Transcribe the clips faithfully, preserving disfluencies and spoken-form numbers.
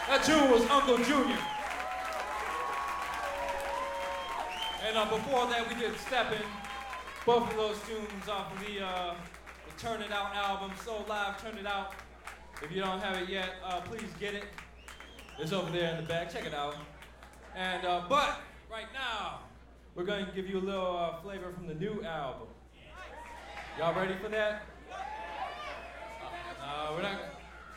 That tune was Uncle Junior. And uh, before that, we did Steppin'. Both of those tunes off of the, uh, the Turn It Out album, Soul Live, Turn It Out. If you don't have it yet, uh, please get it. It's over there in the back. Check it out. And uh, but right now, we're going to give you a little uh, flavor from the new album. Y'all ready for that? Uh, we're not.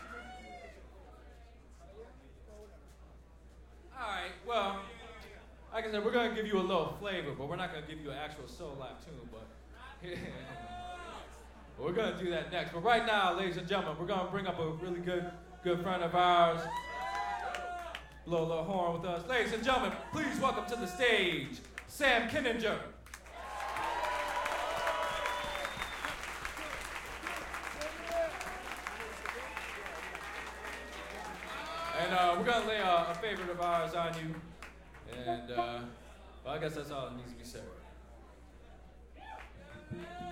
All right. Well, like I said, we're going to give you a little flavor, but we're not going to give you an actual Soul Live tune. But we're going to do that next. But right now, ladies and gentlemen, we're going to bring up a really good, good friend of ours. Blow a little horn with us. Ladies and gentlemen, please welcome to the stage, Sam Kinninger. And uh, we're going to lay a, a favorite of ours on you. And, uh, well, I guess that's all that needs to be said.